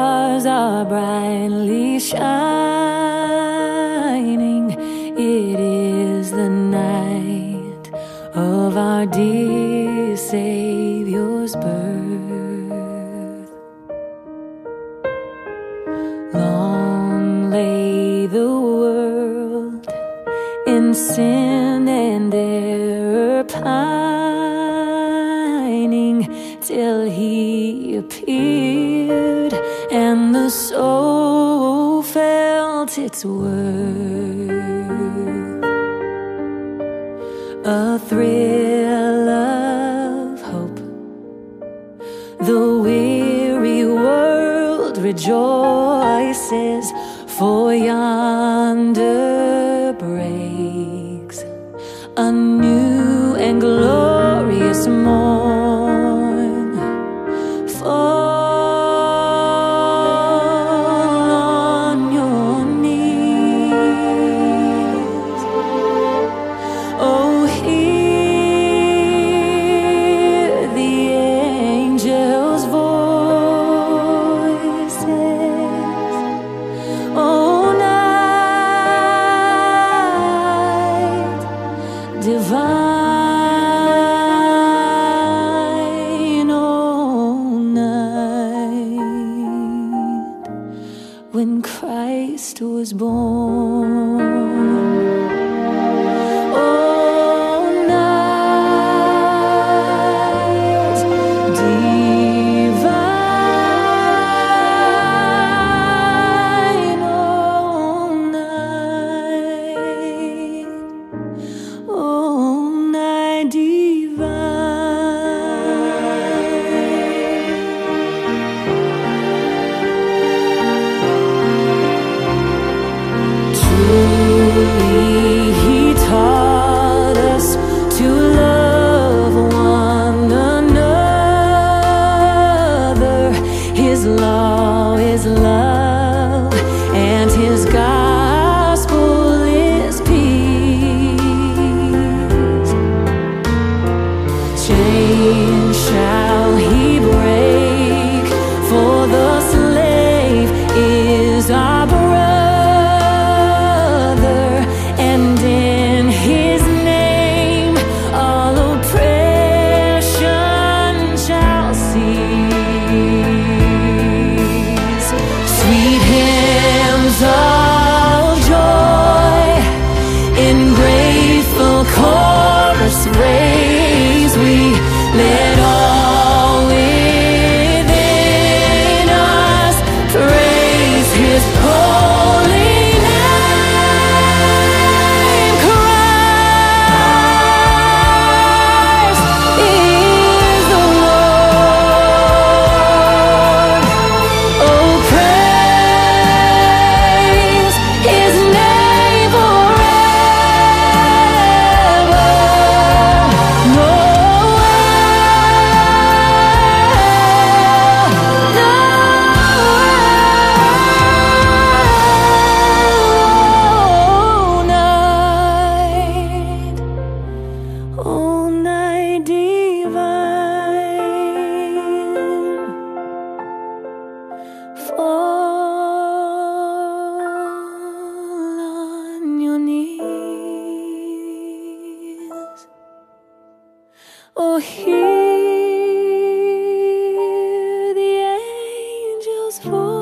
stars are brightly shining. It is the night of our dear Savior's birth. Long lay the world in sin and error pining, till He appeared and the soul felt its worth. A thrill of hope, the weary world rejoices, for yonder breaks a new and glorious morn. Fall on your knees. Oh, hear the angels' voices. Oh, night divine, oh, night when Christ was born. Oh, night divine, oh, night, oh, night divine. Truly He taught us to love one another. His law is love, and His gospel is peace. Chains shall He break, for the slave is our brother, and in His name all oppression shall cease. Sweet hymns of joy in grateful chorus raise we, let all within us praise His holy name. Christ is the Lord. Oh, praise His name forever. Oh, night divine, fall on your knees. Oh, hear the angels' voice.